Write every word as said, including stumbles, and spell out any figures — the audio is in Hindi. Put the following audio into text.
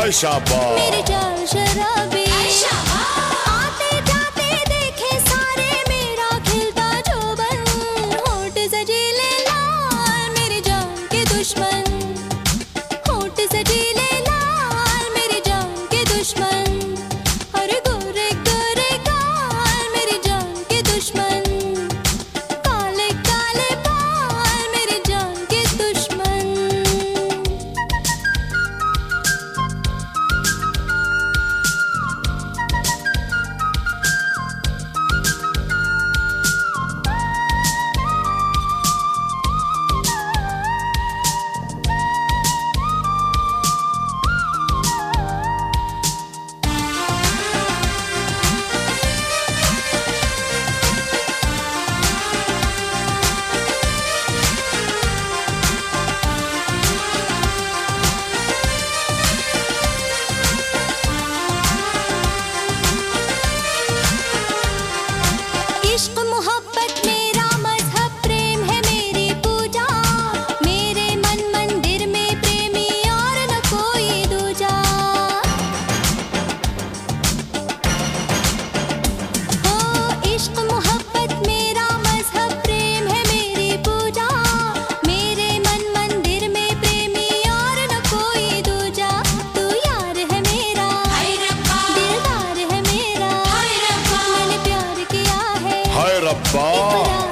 हाय शाबाश। मेरे चाल शराबी आते जाते देखे सारे मेरा खिलता जोबन, होठ सजीले लाल मेरी जान के दुश्मन, होठ सजीले लाल मेरी जान के दुश्मन, अरे गोरे गोरे गाल मेरी जान के दुश्मन, काले काले बाल मेरी जान के दुश्मन। इश्क मोहब्बत मेरा मजहब, प्रेम है मेरी पूजा, मेरे मन मंदिर में प्रेमी और न कोई दूजा। हो इश्क मोहब्बत मेरा मजहब, प्रेम है मेरी पूजा, मेरे मन मंदिर में प्रेमी और न कोई दूजा। तू यार है मेरा दिलदार है मेरा, मैंने प्यार किया है हाय रब्बा।